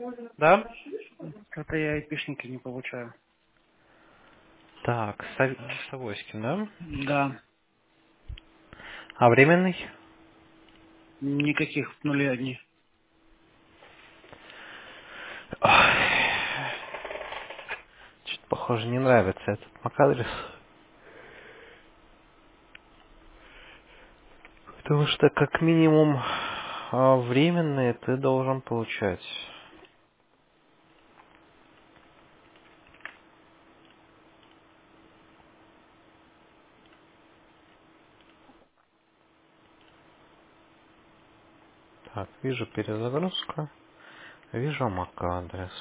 Да? Что-то я айпишники не получаю. Так, Савоськин, да? Да, А временный? никаких нулей одни. Что-то, похоже, не нравится этот MAC-адрес. Потому что, как минимум, временные ты должен получать. Так, вижу перезагрузка. Вижу MAC-адрес.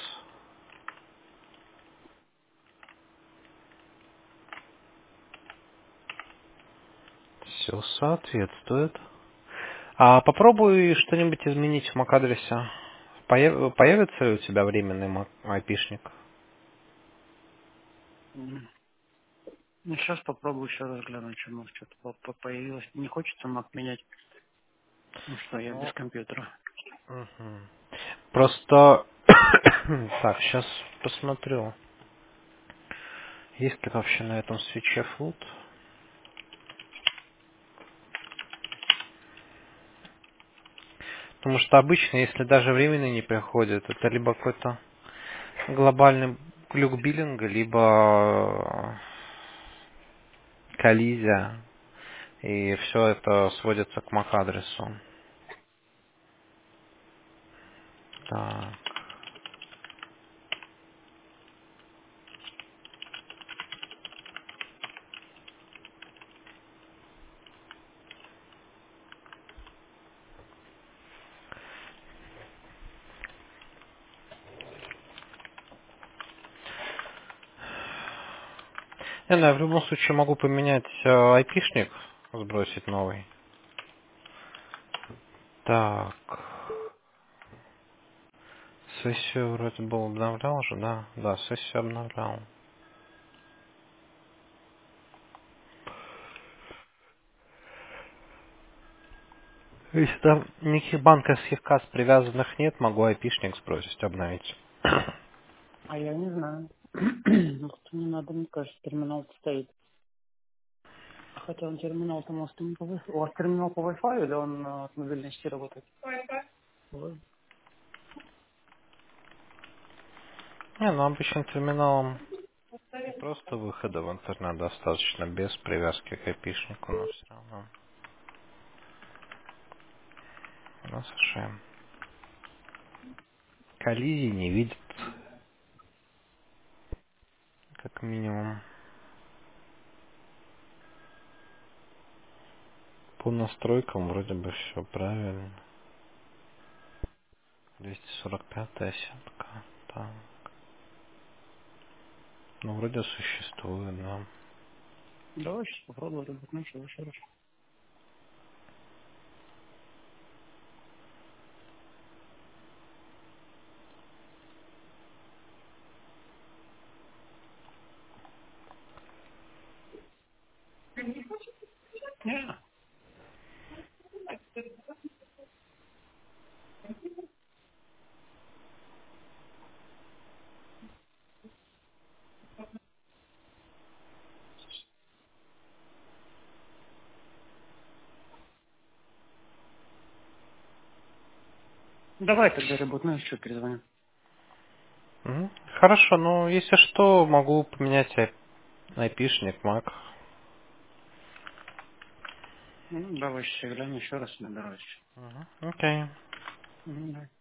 Все соответствует. А попробуй что-нибудь изменить в MAC-адресе. Появится ли у тебя временный айпишник? М. Ну, сейчас попробую еще раз глянуть, что у нас что-то появилось. Не хочется мак менять, ну что, я без Ну, компьютера. мгм. Просто... Так, сейчас посмотрю. Есть ли вообще на этом свече флут? Потому что обычно, если даже временный не приходит, это либо какой-то глобальный глюк биллинга, либо коллизия. И все это сводится к MAC-адресу. Так. Не знаю, в любом случае могу поменять айпишник, сбросить новый. Так. Сессию вроде бы обновлял уже, да? Да, сессию обновлял. Если там никаких банковских касс привязанных нет, могу айпишник сбросить, обновить. А я не знаю. Ну, как-то не надо, мне кажется, терминал стоит. Хотя он терминал-то может и не по Wi-Fi. У вас терминал по Wi-Fi или он от мобильной сети работает? Ой. Не, ну обычным терминалом и просто выхода в интернет достаточно, без привязки к айпишнику, но все равно. У нас уже коллизии не видит, как минимум. По настройкам вроде бы все правильно. 245-я сетка. Так. Ну, вроде существует, да. Давай сейчас попробую работать еще раз. Не, давай тогда работаем, еще перезвоню. Мгм. Хорошо, ну, если что, могу поменять айпишник, Mac. Ну, давай сейчас глянем еще раз, набираюсь. Мгм. Окей. Мгм, давай.